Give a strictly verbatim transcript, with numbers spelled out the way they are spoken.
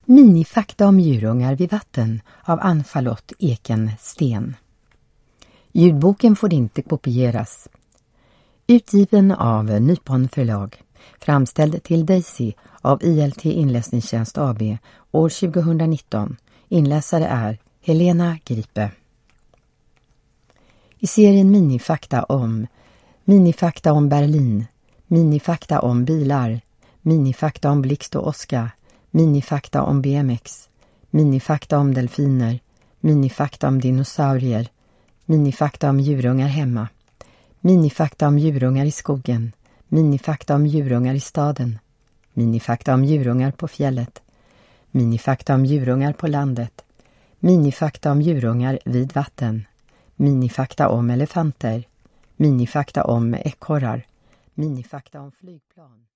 Minifakta om djurungar vid vatten av Ann-Charlotte Ekensten. Ljudboken får inte kopieras. Utgiven av Nypon förlag. Framställd till Daisy av I L T Inläsningstjänst A B år tjugonitton. Inläsare är Helena Gripe. I serien Minifakta om Minifakta om Berlin, Minifakta om bilar, Minifakta om blixt och åska, Minifakta om B M X, Minifakta om delfiner, Minifakta om dinosaurier, Minifakta om djurungar hemma, Minifakta om djurungar i skogen, Minifakta om djurungar i staden, Minifakta om djurungar på fjället, Minifakta om djurungar på landet, Minifakta om djurungar vid vatten, Minifakta om elefanter, Minifakta om ekorrar, Minifakta om flygplan.